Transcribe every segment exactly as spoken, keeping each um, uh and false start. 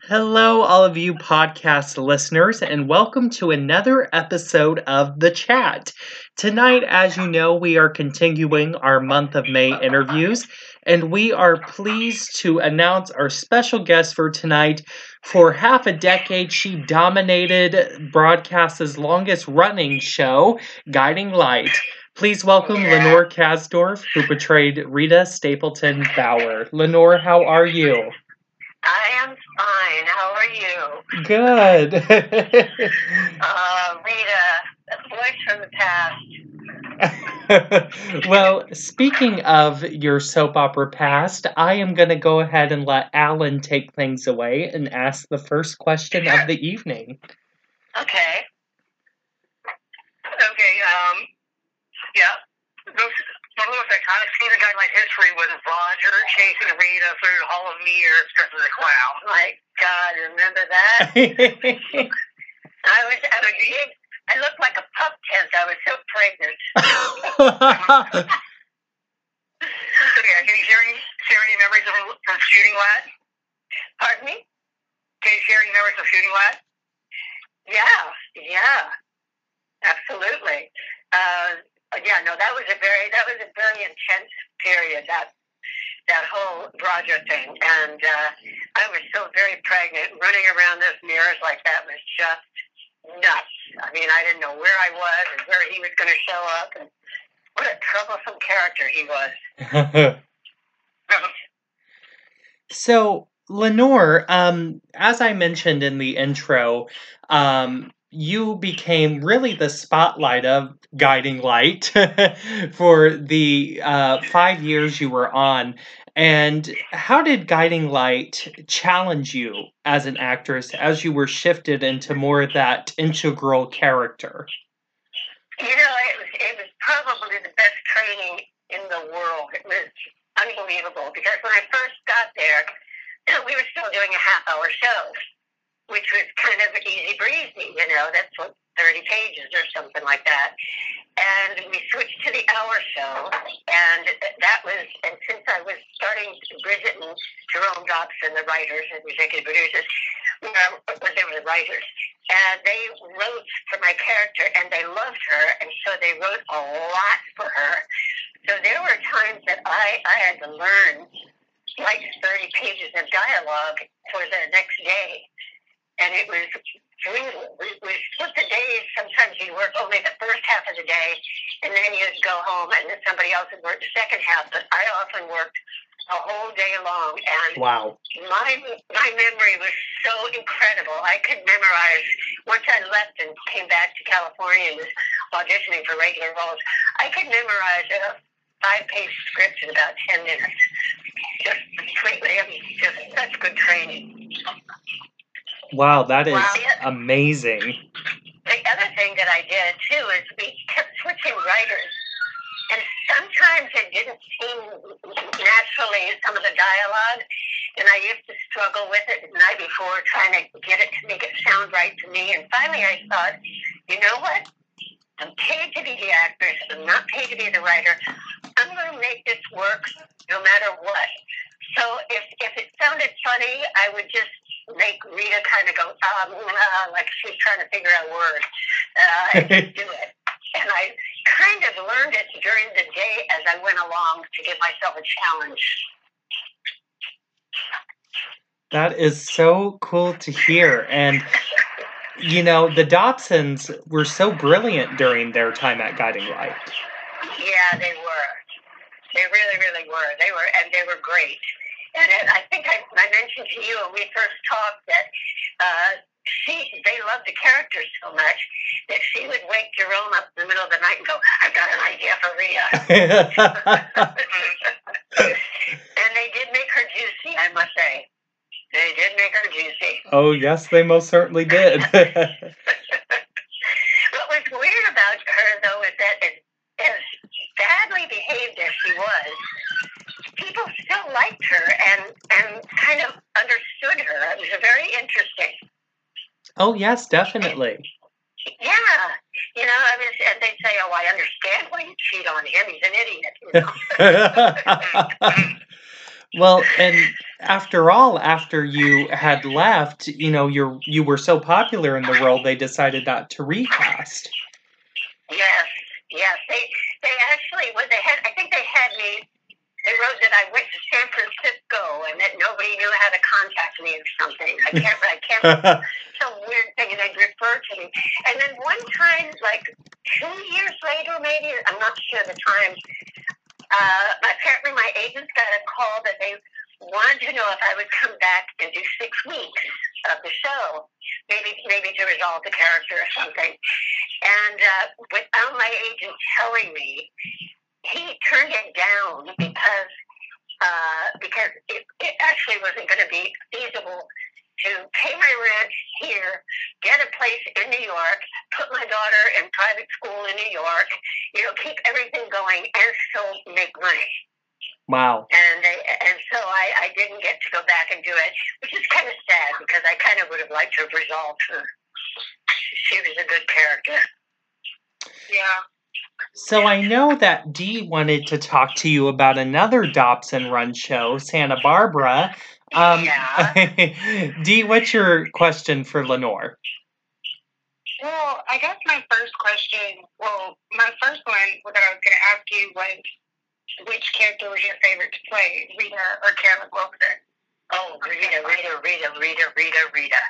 Hello, all of you podcast listeners, and welcome to another episode of The Chat. Tonight, as you know, we are continuing our month of May interviews, and we are pleased to announce our special guest for tonight. For half a decade, she dominated broadcast's longest running show, Guiding Light. Please welcome Lenore Kasdorf, who portrayed Rita Stapleton Bauer. Lenore, how are you? I am fine. How are you? Good. uh, Rita, a voice from the past. Well, speaking of your soap opera past, I am going to go ahead and let Alan take things away and ask the first question sure. of the evening. Okay. Okay, um, yeah. Those, one of the most iconic scenes in Guiding Light history was Roger chasing Rita through the Hall of Mirrors dressed as a clown. Oh my God, remember that? I was, I was, I looked like a pup tent. I was so pregnant. Okay, can you share any, share any memories of, from Shooting Lad? Pardon me? Can you share any memories of Shooting Lad? Yeah, yeah, absolutely. Uh, yeah, no, that was a very, that was a very intense period, that that whole Roger thing. And uh, I was so very pregnant. Running around those mirrors like that was just nuts. I mean, I didn't know where I was and where he was going to show up. And what a troublesome character he was. So, Lenore, um, as I mentioned in the intro, um, you became really the spotlight of Guiding Light for the uh, five years you were on. And how did Guiding Light challenge you as an actress as you were shifted into more of that integral character? You know, it was, it was probably the best training in the world. It was unbelievable because when I first got there, we were still doing a half-hour show, which was kind of easy breezy, you know, that's what, thirty pages or something like that. And we switched to the hour show, and that was, and since I was starting, Bridget and Jerome Dobson, the writers and executive producers, uh, they were the writers, and they wrote for my character, and they loved her, and so they wrote a lot for her. So there were times that I, I had to learn like thirty pages of dialogue for the next day. And it was brutal. We, we split the days. Sometimes you'd work only the first half of the day, and then you'd go home, and then somebody else would work the second half. But I often worked a whole day long. And wow. my my memory was so incredible. I could memorize. Once I left and came back to California and was auditioning for regular roles, I could memorize a five-page script in about ten minutes. Just completely. I mean, just such good training. Wow, that is wow. amazing. The other thing that I did, too, is we kept switching writers. And sometimes it didn't seem naturally, some of the dialogue, and I used to struggle with it the night before, trying to get it to make it sound right to me. And finally I thought, you know what? I'm paid to be the actress. I'm not paid to be the writer. I'm going to make this work no matter what. So if if it sounded funny, I would just make Rita kind of go, um, uh, like she's trying to figure out words, uh, and just do it. And I kind of learned it during the day as I went along to give myself a challenge. That is so cool to hear. And, you know, the Dobsons were so brilliant during their time at Guiding Light. Yeah, they were. They really, really were. They were, and they were great. And I think I, I mentioned to you when we first talked that uh, she, they loved the character so much that she would wake Jerome up in the middle of the night and go, I've got an idea for Rita. And they did make her juicy, I must say. They did make her juicy. Oh, yes, they most certainly did. What was weird about her, though, is that as, as badly behaved as she was, people still liked her and, and kind of understood her. It was very interesting. Oh, yes, definitely. Yeah. You know, I mean, and they say, oh, I understand why you cheat on him. He's an idiot. You know? Well, and after all, after you had left, you know, you're you were so popular in the role, they decided not to recast. Yes, yes. They they actually when they had I think they had me they wrote that I went to San Francisco and that nobody knew how to contact me or something. I can't I can't some weird thing and they'd refer to me. And then one time, like two years later maybe, I'm not sure the time, uh apparently my agents got a call that they wanted to know if I would come back and do six weeks of the show. Maybe maybe to resolve the character or something. And uh, without my agent telling me, he turned it down because uh, because it, it actually wasn't going to be feasible to pay my rent here, get a place in New York, put my daughter in private school in New York, you know, keep everything going, and still make money. Wow. And they, and so I, I didn't get to go back and do it, which is kind of sad because I kind of would have liked to have resolved her. She was a good character. Yeah. So I know that Dee wanted to talk to you about another Dobson Run show, Santa Barbara. Um, yeah. Dee, what's your question for Lenore? Well, I guess my first question, well, my first one that I was going to ask you was, which character was your favorite to play, Rita or Carolyn Wilson? Oh, Rita, Rita, Rita, Rita, Rita, Rita.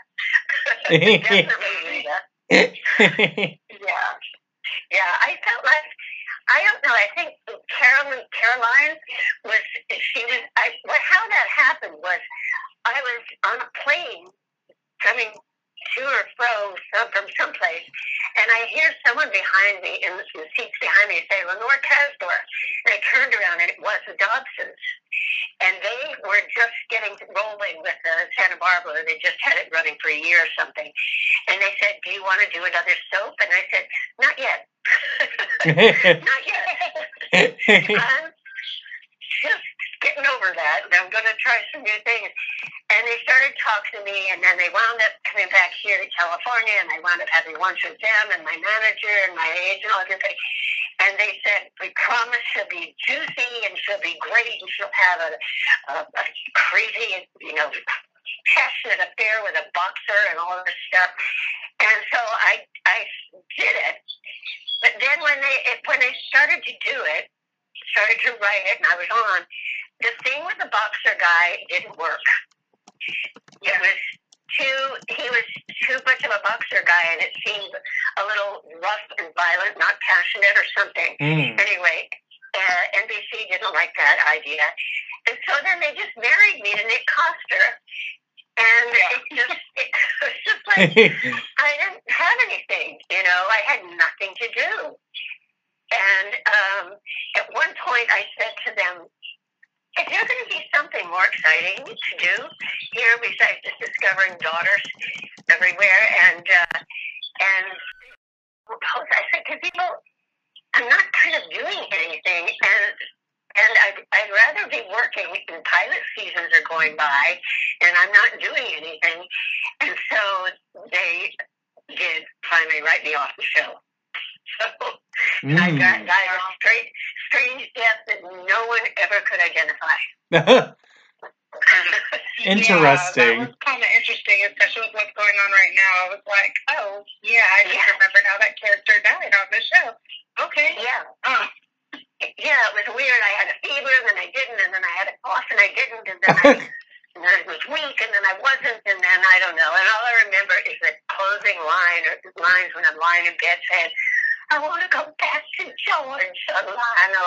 Definitely Rita. yeah. Yeah, I felt like, I don't know, I think Carolyn, Caroline was, she was, I, well, how that happened was I was on a plane coming to or fro some, from someplace, and I hear someone behind me, in the seats behind me, say, Lenore Casdor. And I turned around, and it was the Dobsons. And they were just getting rolling with uh, Santa Barbara. They just had it running for a year or something. And they said, do you want to do another soap? And I said, not yet. Not yet. I'm just getting over that, and I'm going to try some new things. And they started talking to me, and then they wound up coming back here to California, and I wound up having lunch with them and my manager and my agent, all everything. And they said, we promise she'll be juicy, and she'll be great, and she'll have a, a, a crazy, you know, passionate affair with a boxer and all this stuff. And so I I did it. But then when they it, when they started to do it, started to write it, and I was on, the thing with the boxer guy didn't work. It was too, he was too much of a boxer guy, and it seemed a little rough and violent, not passionate or something. Mm. Anyway, uh, N B C didn't like that idea. And so then they just married me to Nick Coster. And yeah. it just, it was just like, I didn't have anything, you know, I had nothing to do. And um, at one point I said to them, is there going to be something more exciting to do here besides just discovering daughters everywhere? And, uh, and I said, because, you know, I'm not kind of doing anything. And And I'd, I'd rather be working, and pilot seasons are going by, and I'm not doing anything. And so they did finally write me off the show. So mm. I got died a straight, strange death that no one ever could identify. Interesting. Yeah, that was kind of interesting, especially with what's going on right now. I was like, oh, yeah, I just yeah. remembered how that character died on the show. Okay. Yeah. Oh. Yeah, it was weird. I had a fever, and then I didn't, and then I had a cough, and I didn't, and then I, and then I was weak, and then I wasn't, and then I don't know. And all I remember is the closing line, or lines when I'm lying in bed saying, I want to go back to George Solano.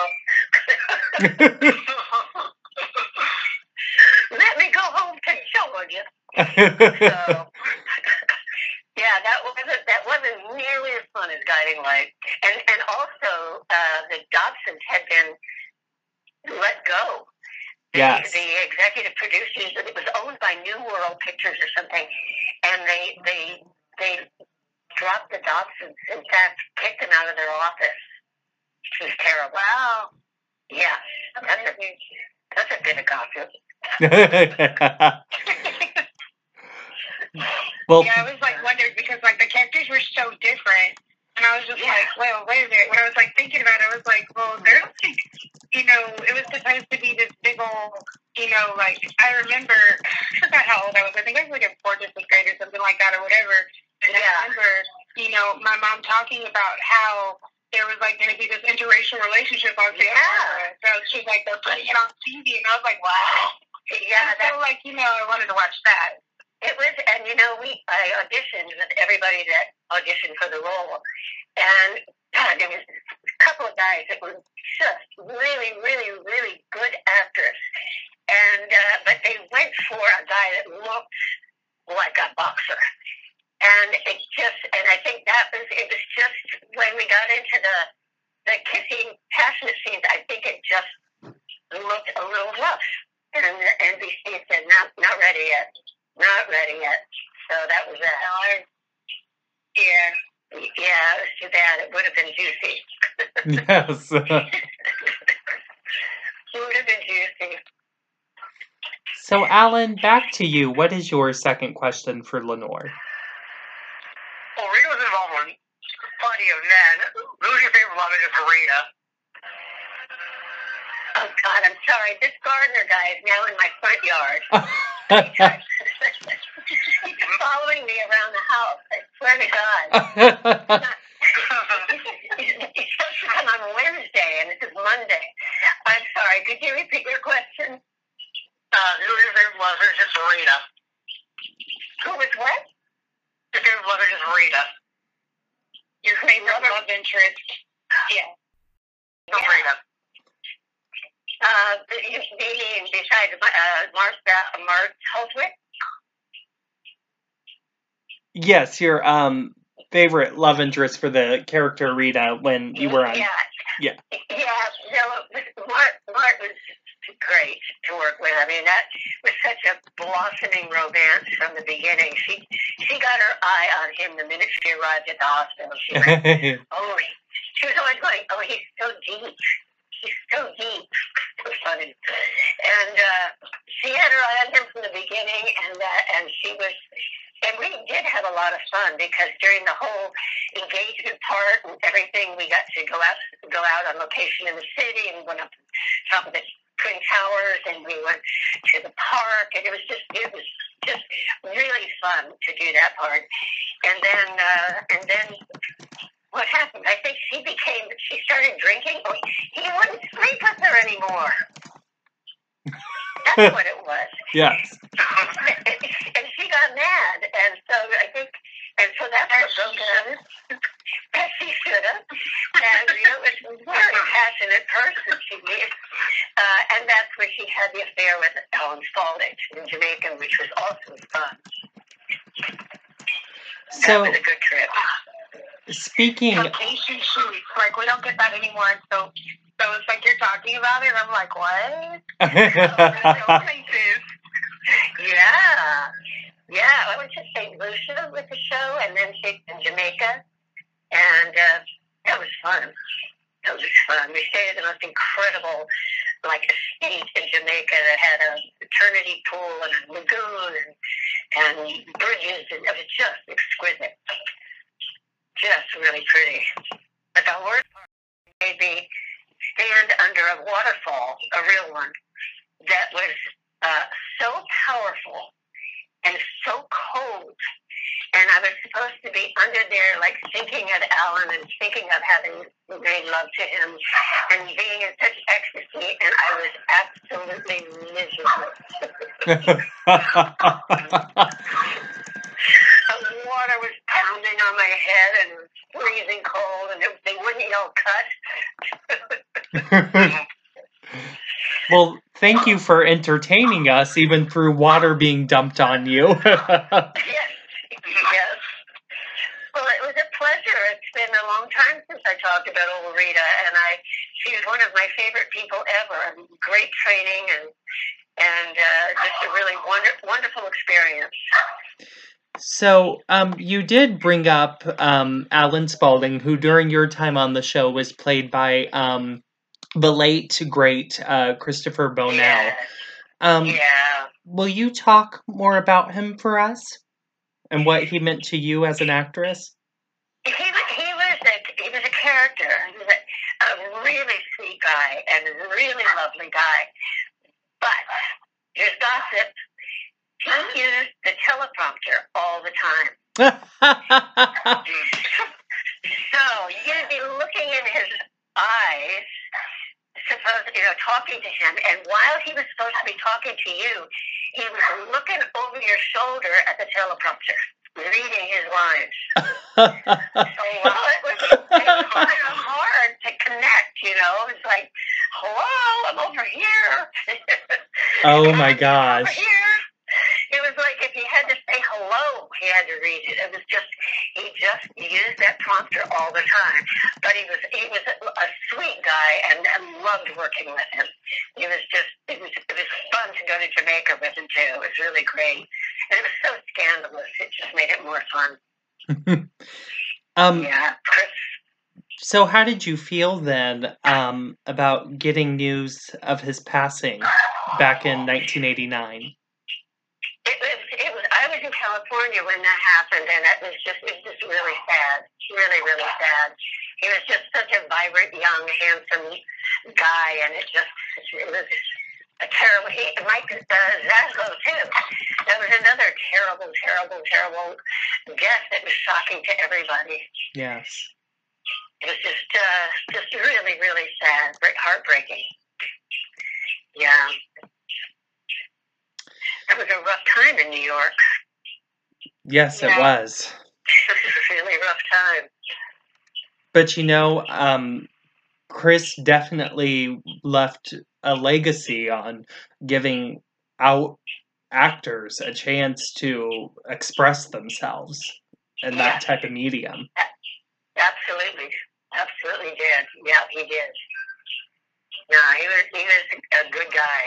Let me go home to Georgia. So, yeah, that wasn't that wasn't nearly as fun as Guiding Light, and and also uh, the Dobsons had been let go. The, yes. the executive producers, it was owned by New World Pictures or something, and they they they dropped the Dobsons. In fact, kicked them out of their office. It was terrible. Wow. Yeah, that's a that's a bit of gossip. Well, yeah, I was like wondering because like the characters were so different, and I was just yeah. like, well, wait a minute. When I was like thinking about it, I was like, well, they're like, you know, it was supposed to be this big old you know, like, I remember, I forgot how old I was. I think I was like in fourth or fifth grade or something like that or whatever. And Yeah. I remember, you know, my mom talking about how there was like going to be this interracial relationship on Santa Yeah. Barbara. So she's like, they're putting it on T V. And I was like, wow. Yeah, And that, so, like, you know, I wanted to watch that. it was, and you know, we I auditioned with everybody that auditioned for the role, and God, there was a couple of guys that were just really, really, really good actors, and uh, but they went for a guy that looked like a boxer, and it just, and I think that was it was just when we got into the the kissing passionate scenes, I think it just looked a little rough. And N B C said, not, not ready yet. Not ready yet. So that was that. I, yeah. Yeah, it was too bad. It would have been juicy. Yes. It would have been juicy. So, Alan, back to you. What is your second question for Lenore? Well, Rita's involved in plenty of men. Who's your favorite love interest for Rita? Oh, God, I'm sorry. This gardener guy is now in my front yard. He's following me around the house. I swear to God. He's supposed to come on Wednesday, and this is Monday. I'm sorry. Could you repeat your question? Uh, who is your favorite love interest for Rita? Who was what? Your favorite love interest for Rita. Your favorite love interest. Yeah. For Rita. Uh, you mean besides uh, Martha, Mark Helswick? Yes, your um favorite love interest for the character Rita when you were on. Yeah. Yeah. Yeah. No, Mark, Mark was great to work with. I mean, that was such a blossoming romance from the beginning. She she got her eye on him the minute she arrived at the hospital. She went, oh, she was always going, oh, he's so deep. He's so deep. So funny. And uh, she had her eye on him from the beginning, and uh, and she was, and we did have a lot of fun because during the whole engagement part and everything, we got to go out go out on location in the city, and we went up to the top of the Twin Towers, and we went to the park, and it was just it was just really fun to do that part. And then uh, and then. What happened? I think she became, she started drinking. Oh, he wouldn't sleep with her anymore. That's what it was. Yes. And she got mad. And so I think, and so that's what broke it up. As she should have. And, you know, it was a very passionate person she was. Uh, and that's where she had the affair with Ellen Spalding in Jamaica, which was also fun. So, that was a good trip. Speaking, Vacation shoots, like we don't get that anymore. So, so it's like you're talking about it. And I'm like, what? Yeah, yeah. I went to Saint Lucia with the show, and then to in Jamaica, and uh, that was fun. That was fun. We stayed at the most incredible, like, estate in Jamaica that had a maternity pool and a lagoon and and bridges, and it was just exquisite. Just really pretty. But the worst part made me stand under a waterfall, a real one, that was uh, so powerful and so cold. And I was supposed to be under there, like, thinking of Alan and thinking of having made love to him and being in such ecstasy, and I was absolutely miserable. The water was pounding on my head and it was freezing cold, and it, they wouldn't yell cut. Well, thank you for entertaining us, even through water being dumped on you. Yes, yes. Well, it was a pleasure. It's been a long time since I talked about old Rita, and I she was one of my favorite people ever. Great training and and uh, just a really wonder, wonderful experience. So, um, you did bring up um, Alan Spalding, who during your time on the show was played by um, the late, great uh, Christopher Bonell. Yeah. Um, yeah. Will you talk more about him for us and what he meant to you as an actress? He, he was a he was a character. He was a, a really sweet guy and a really lovely guy. But here's gossip. He used the teleprompter all the time. So you'd be looking in his eyes, supposed, you know, talking to him, and while he was supposed to be talking to you, he was looking over your shoulder at the teleprompter, reading his lines. So while it was, it was kind of hard to connect, you know, it's like, hello, I'm over here. Oh my I'm gosh. over here. It was like if he had to say hello, he had to read it. It was just, he just used that prompter all the time. But he was he was a, a sweet guy, and I loved working with him. He was just, it was it was fun to go to Jamaica with him too. It was really great, and it was so scandalous. It just made it more fun. um. Yeah, Chris. So, how did you feel then um, about getting news of his passing back in nineteen eighty-nine? It was, it was, I was in California when that happened, and it was just, it was just really sad. Really, really sad. He was just such a vibrant, young, handsome guy, and it just, it was a terrible, he, Mike uh, Zaslow, too. That was another terrible, terrible, terrible death that was shocking to everybody. Yes. It was just, uh, just really, really sad, heartbreaking. Yeah. It was a rough time in New York. Yes, Yeah. it was. It was a really rough time. But you know, um, Chris definitely left a legacy on giving out actors a chance to express themselves in Yeah. that type of medium. Absolutely. Absolutely did. Yeah, he did. No, he was, he was a good guy.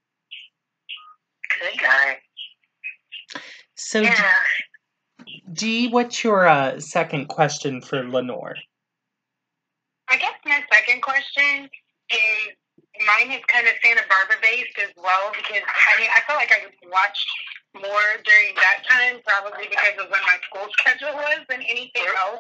Good guy. So, Yeah. Dee, what's your uh, second question for Lenore? I guess my second question is, mine is kind of Santa Barbara based as well, because I mean I feel like I watched more during that time, probably because of when my school schedule was than anything else.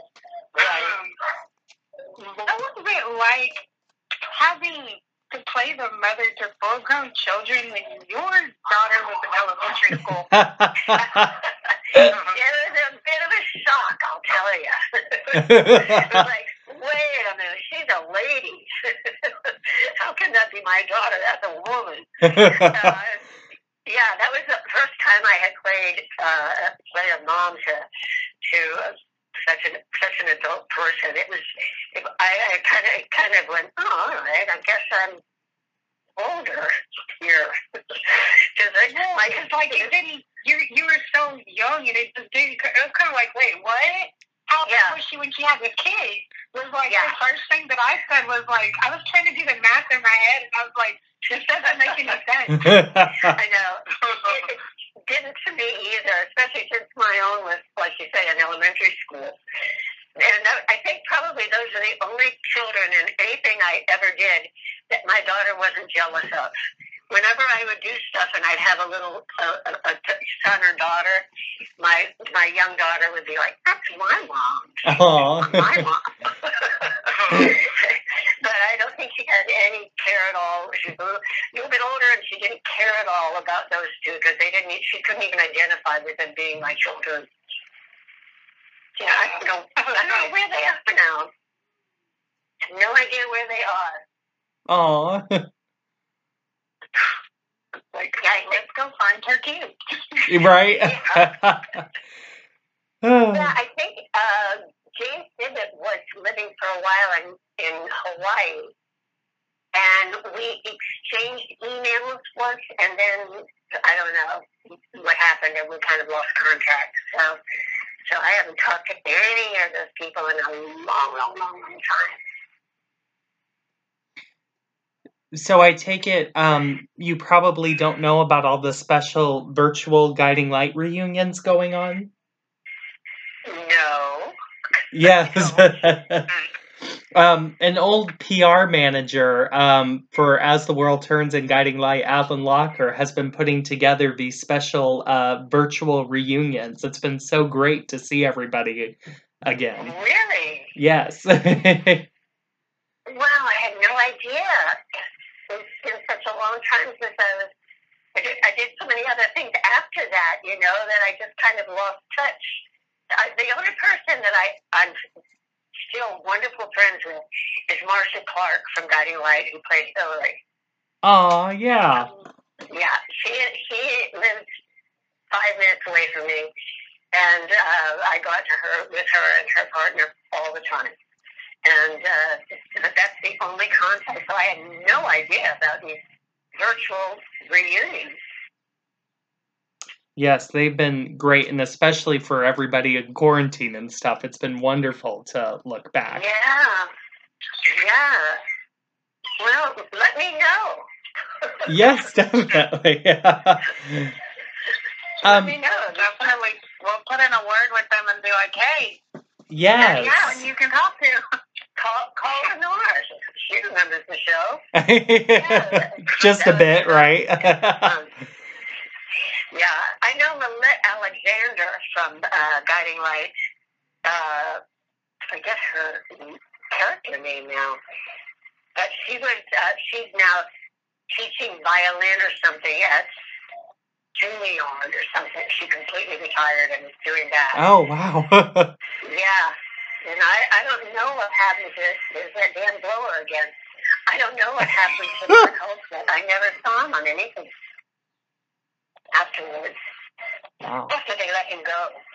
Um, what was it like having to play the mother to full-grown children when your daughter was in elementary school? It was a bit of a shock, I'll tell you. It was like, wait a minute, she's a lady. How can that be my daughter? That's a woman. Uh, yeah, that was the first time I had played uh, played a mom to to uh, such an such an adult person. It was, it, I, I kind of kind of went, oh, all right, I guess I'm older here. Because I Yeah, like, it's like it didn't. You you were so young, and it just didn't. It was kind of like, wait, what? How old Yeah. was she when she had this kid? Was like Yeah. the first thing that I said was like, I was trying to do the math in my head, and I was like, this doesn't make any sense. I know. It, it didn't to me either, especially since my own was, like you say, in elementary school. And I think probably those are the only children in anything I ever did that my daughter wasn't jealous of. Whenever I would do stuff and I'd have a little uh, a, a son or daughter, my my young daughter would be like, "That's my mom, Aww. my mom." But I don't think she had any care at all. She was a little bit older, and she didn't care at all about those two because they didn't. She couldn't even identify with them being my children. Yeah, I don't know. I don't know where they are now. No idea where they are. Aww. Like, hey, let's go find her kid. Right? Yeah, I think uh, James Tibbet was living for a while in, in Hawaii, and we exchanged emails once, and then, I don't know what happened, and we kind of lost contact. So, so I haven't talked to any of those people in a long, long, long, long time. So I take it um, you probably don't know about all the special virtual Guiding Light reunions going on? No. Yes. um, an old P R manager um, for As the World Turns and Guiding Light, Alan Locker, has been putting together these special uh, virtual reunions. It's been so great to see everybody again. Really? Yes. Wow, I had no idea. It's been such a long time since I was, I did, I did so many other things after that, you know, that I just kind of lost touch. I, the only person that I, I'm still wonderful friends with is Marcia Clark from Guiding Light, who played Hillary. Oh, yeah. Um, yeah, she she lives five minutes away from me, and uh, I go out to her with her and her partner all the time. And uh, that's the only contact. So I had no idea about these virtual reunions. Yes, they've been great, and especially for everybody in quarantine and stuff. It's been wonderful to look back. Yeah, yeah. Well, let me know. Yes, definitely. Let um, me know. Definitely. We'll put in a word with them and be like, hey, yes. yeah, and you can talk to. Call, call Lenore. She remembers the show. Yeah. Just a That was bit, fun. right? Um, yeah, I know Lynette Alexander from uh, Guiding Light. Uh, I guess her character name now. But she was, uh, she's now teaching violin or something at Juilliard or something. She completely retired and is doing that. Oh, wow. Yeah. And I, I don't know what happened to, there's that damn blower again. I don't know what happened to Mark Holtzman. I never saw him on anything afterwards. Wow. After they let him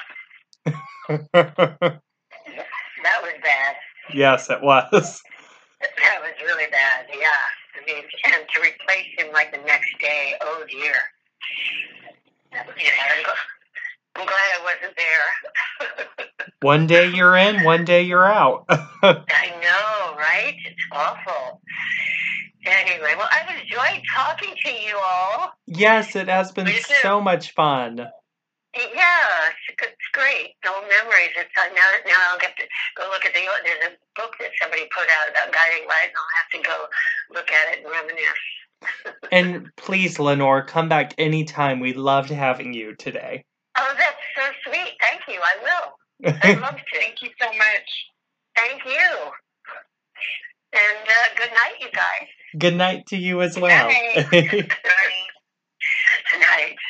go. That was bad. Yes, it was. That was really bad, yeah. I mean, and to replace him like the next day, oh dear. Yeah, I'm glad I wasn't there. One day you're in, one day you're out. I know, right? It's awful. Anyway, well, I've enjoyed talking to you all. Yes, it has been Me too. so much fun. Yeah, it's, it's great. Old memories. It's uh, now. Now I'll get to go look at the. There's a book that somebody put out about Guiding Light, and I'll have to go look at it and reminisce. And please, Lenore, come back anytime. We loved having you today. Oh, that's so sweet. Thank you. I will. I'd love to. Thank you so much. Thank you. And uh, good night, you guys. Good night to you as well. Good night.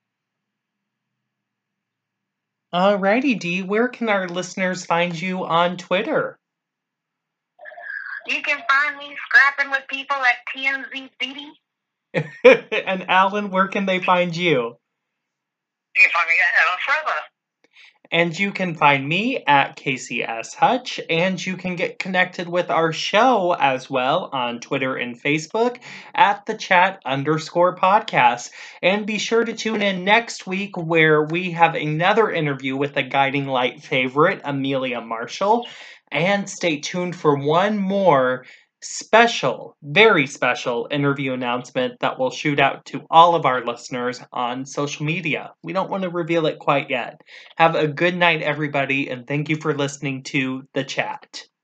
Alrighty, Dee, where can our listeners find you on Twitter? You can find me scrapping with people at T M Z City. And Alan, where can they find you? You can find me at Alan Forever. And you can find me at Casey S. Hutch, and you can get connected with our show as well on Twitter and Facebook at the chat underscore podcast. And be sure to tune in next week where we have another interview with a Guiding Light favorite, Amelia Marshall. And stay tuned for one more special, very special interview announcement that will shoot out to all of our listeners on social media. We don't want to reveal it quite yet. Have a good night, everybody, and thank you for listening to The Chat.